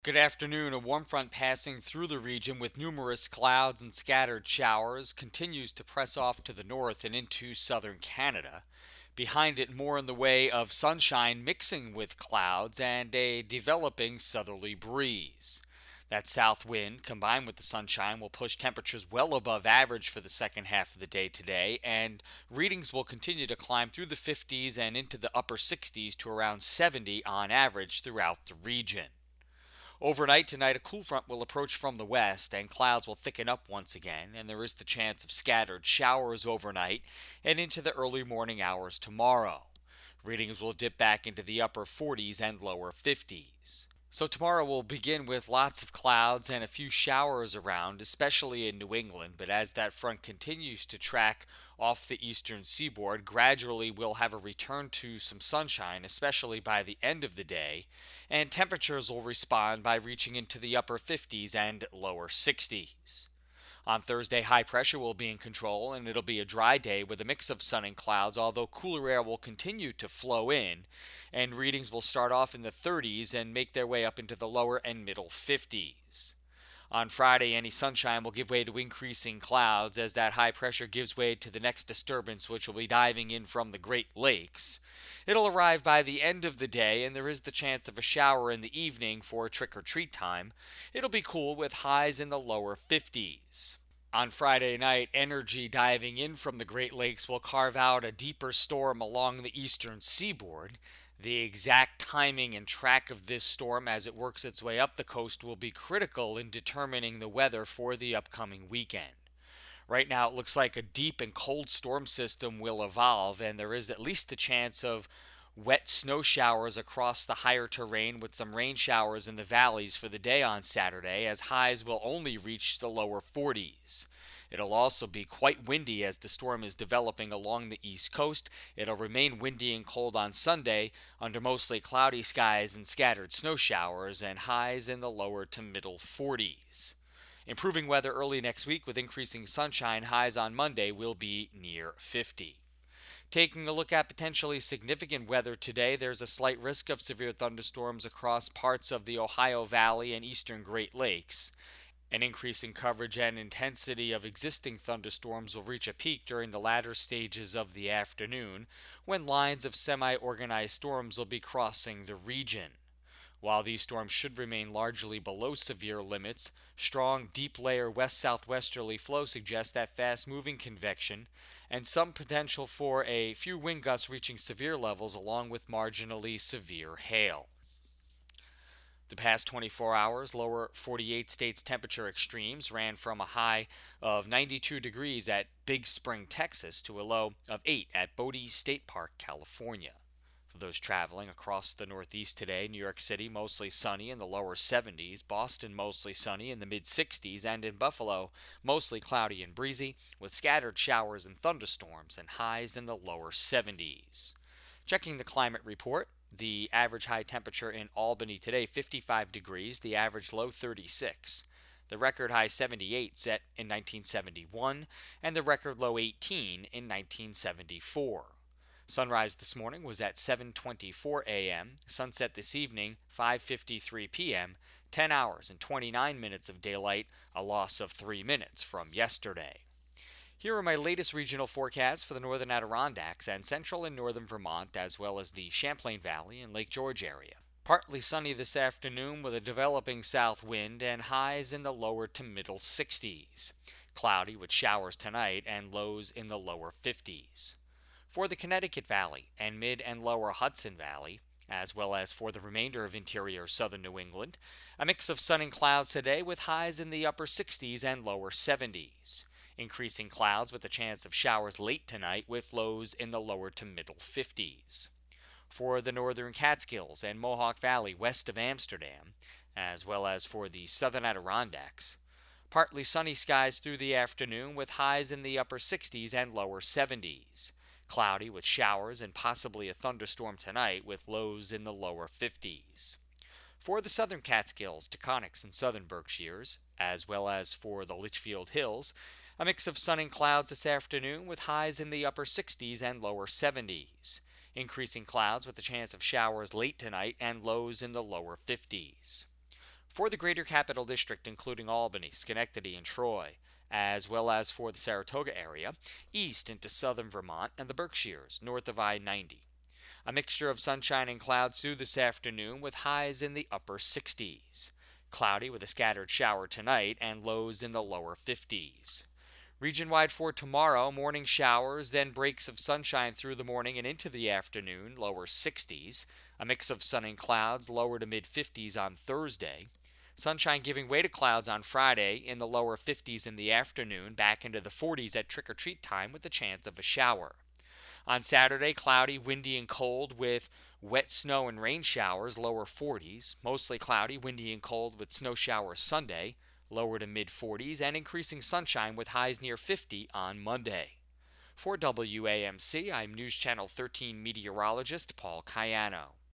Good afternoon. A warm front passing through the region with numerous clouds and scattered showers continues to press off to the north and into southern Canada. Behind it, more in the way of sunshine mixing with clouds and a developing southerly breeze. That south wind, combined with the sunshine, will push temperatures well above average for the second half of the day today, and readings will continue to climb through the 50s and into the upper 60s to around 70 on average throughout the region. Overnight tonight, a cool front will approach from the west, and clouds will thicken up once again, and there is the chance of scattered showers overnight and into the early morning hours tomorrow. Readings will dip back into the upper 40s and lower 50s. So tomorrow will begin with lots of clouds and a few showers around, especially in New England, but as that front continues to track off the eastern seaboard, gradually we'll have a return to some sunshine, especially by the end of the day, and temperatures will respond by reaching into the upper 50s and lower 60s. On Thursday, high pressure will be in control, and it'll be a dry day with a mix of sun and clouds, although cooler air will continue to flow in, and readings will start off in the 30s and make their way up into the lower and middle 50s. On Friday, any sunshine will give way to increasing clouds as that high pressure gives way to the next disturbance, which will be diving in from the Great Lakes. It'll arrive by the end of the day, and there is the chance of a shower in the evening for trick or treat time. It'll be cool with highs in the lower 50s. On Friday night, energy diving in from the Great Lakes will carve out a deeper storm along the eastern seaboard. The exact timing and track of this storm as it works its way up the coast will be critical in determining the weather for the upcoming weekend. Right now, it looks like a deep and cold storm system will evolve, and there is at least the chance of wet snow showers across the higher terrain with some rain showers in the valleys for the day on Saturday, as highs will only reach the lower 40s. It'll also be quite windy as the storm is developing along the east coast. It'll remain windy and cold on Sunday under mostly cloudy skies and scattered snow showers, and highs in the lower to middle 40s. Improving weather early next week with increasing sunshine, highs on Monday will be near 50. Taking a look at potentially significant weather today, there's a slight risk of severe thunderstorms across parts of the Ohio Valley and eastern Great Lakes. An increase in coverage and intensity of existing thunderstorms will reach a peak during the latter stages of the afternoon, when lines of semi organized storms will be crossing the region. While these storms should remain largely below severe limits, strong, deep layer west southwesterly flow suggests that fast moving convection and some potential for a few wind gusts reaching severe levels along with marginally severe hail. The past 24 hours, lower 48 states temperature extremes ran from a high of 92 degrees at Big Spring, Texas, to a low of 8 at Bodie State Park, California. For those traveling across the Northeast today, New York City mostly sunny in the lower 70s, Boston mostly sunny in the mid 60s, and in Buffalo mostly cloudy and breezy with scattered showers and thunderstorms and highs in the lower 70s. Checking the climate report, the average high temperature in Albany today 55 degrees, the average low 36. The record high 78 set in 1971 and the record low 18 in 1974. Sunrise this morning was at 7:24 a.m. Sunset this evening 5:53 p.m. 10 hours and 29 minutes of daylight, a loss of 3 minutes from yesterday. Here are my latest regional forecasts for the northern Adirondacks and central and northern Vermont, as well as the Champlain Valley and Lake George area. Partly sunny this afternoon with a developing south wind and highs in the lower to middle 60s. Cloudy with showers tonight and lows in the lower 50s. For the Connecticut Valley and mid and lower Hudson Valley, as well as for the remainder of interior southern New England, a mix of sun and clouds today with highs in the upper 60s and lower 70s. Increasing clouds with a chance of showers late tonight with lows in the lower to middle 50s. For the northern Catskills and Mohawk Valley west of Amsterdam, as well as for the southern Adirondacks, partly sunny skies through the afternoon with highs in the upper 60s and lower 70s. Cloudy with showers and possibly a thunderstorm tonight with lows in the lower 50s. For the southern Catskills, Taconics, and southern Berkshires, as well as for the Litchfield Hills, a mix of sun and clouds this afternoon with highs in the upper 60s and lower 70s. Increasing clouds with a chance of showers late tonight and lows in the lower 50s. For the Greater Capital District, including Albany, Schenectady, and Troy, as well as for the Saratoga area, east into southern Vermont and the Berkshires, north of I-90. A mixture of sunshine and clouds through this afternoon with highs in the upper 60s. Cloudy with a scattered shower tonight and lows in the lower 50s. Region-wide for tomorrow, morning showers, then breaks of sunshine through the morning and into the afternoon, lower 60s. A mix of sun and clouds, lower to mid 50s on Thursday. Sunshine giving way to clouds on Friday in the lower 50s in the afternoon, back into the 40s at trick-or-treat time with a chance of a shower. On Saturday, cloudy, windy, and cold with wet snow and rain showers, lower 40s. Mostly cloudy, windy, and cold with snow showers Sunday, lower to mid 40s, and increasing sunshine with highs near 50 on Monday. For WAMC, I'm News Channel 13 meteorologist Paul Cayano.